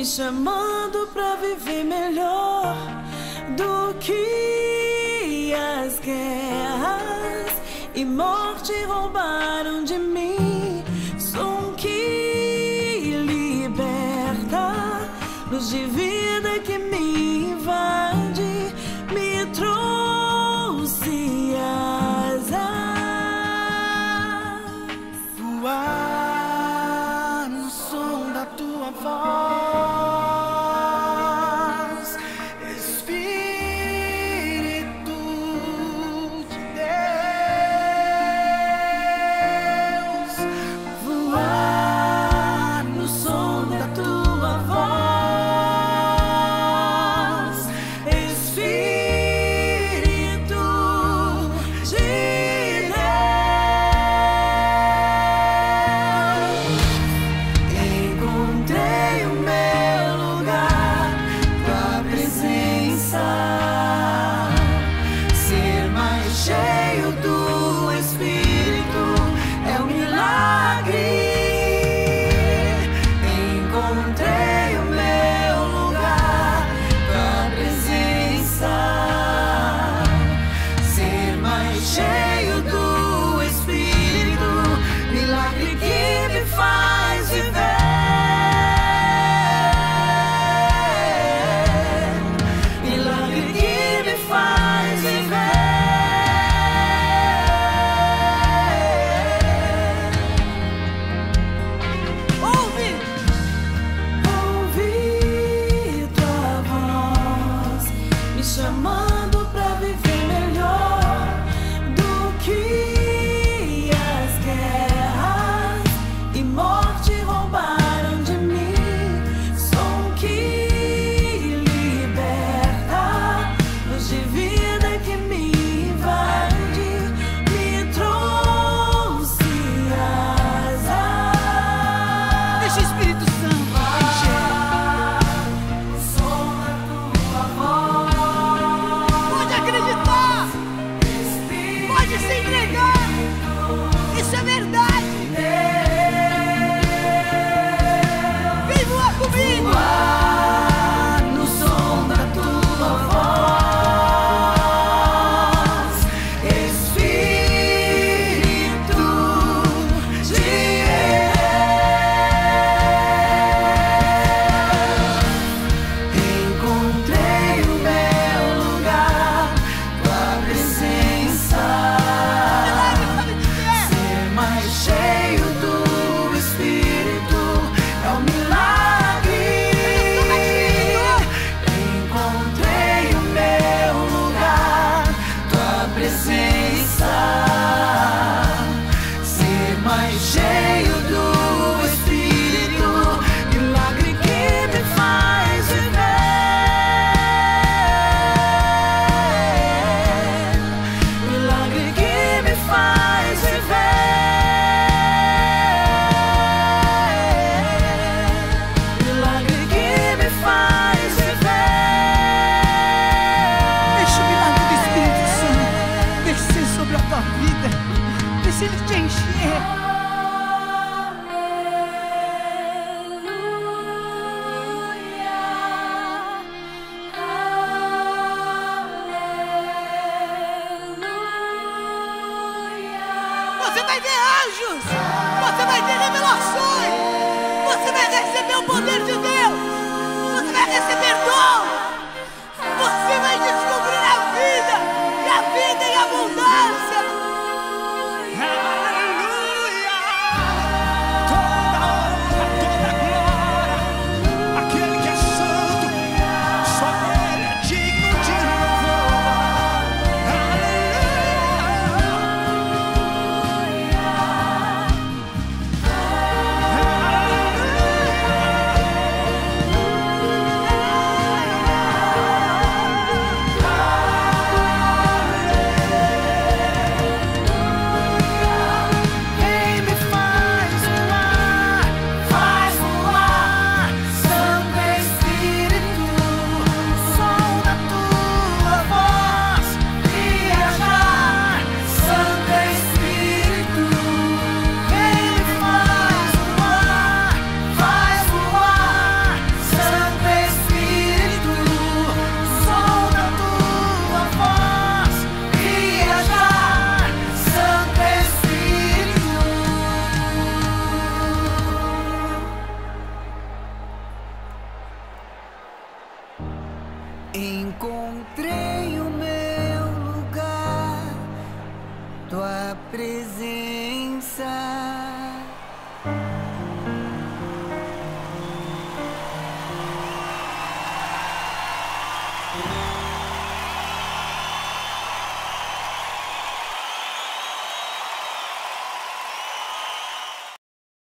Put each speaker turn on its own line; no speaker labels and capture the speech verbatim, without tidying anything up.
chamando pra viver melhor do que as guerras e morte roubaram de mim. Som que liberta, luz de vida que me invade, me trouxe asas. Voar no som da tua voz, Espírito de Deus. Voar no som da tua voz, Espírito de encontrei o meu lugar, tua presença, ser mais cheio do Espírito é um milagre. Encontrei o meu lugar, tua presença, ser mais cheio do Espírito, milagre que me faz viver. Chamando pra viver melhor do que as guerras e morte roubaram de mim. Som que liberta, luz de vida que me invade, me trouxe asas. Deixa o Espírito Santo encher. O som da tua voz, acreditar, pode se entregar, isso é verdade. Vem voar comigo. Voar no som da tua voz, Espírito de Deus. Encontrei o meu lugar, tua presença, ser mais cheio do Espírito é um milagre. Encontrei o meu lugar, tua presença, ser mais cheio do Espírito, milagre que me faz viver, milagre que me faz viver, milagre que me faz viver. Deixa o milagre do Espírito Santo descer sobre a tua vida, deixa ele te encher. Você vai ver anjos, você vai ter revelações, você vai receber o poder de Deus, você vai receber dom, você vai descobrir a vida, e a vida em abundância.
Aleluia! Toda honra, toda glória, aquele que é santo, só ele é digno de louvor. Aleluia!
Encontrei o meu lugar, tua presença